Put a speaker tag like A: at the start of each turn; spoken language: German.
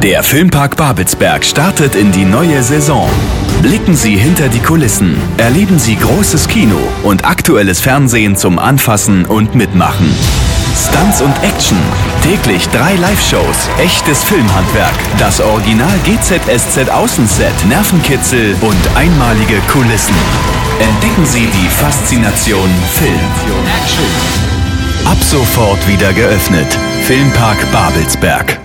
A: Der Filmpark Babelsberg startet in die neue Saison. Blicken Sie hinter die Kulissen, erleben Sie großes Kino und aktuelles Fernsehen zum Anfassen und Mitmachen. Stunts und Action, täglich 3 Live-Shows, echtes Filmhandwerk, das Original GZSZ Außenset, Nervenkitzel und einmalige Kulissen. Entdecken Sie die Faszination Film. Ab sofort wieder geöffnet. Filmpark Babelsberg.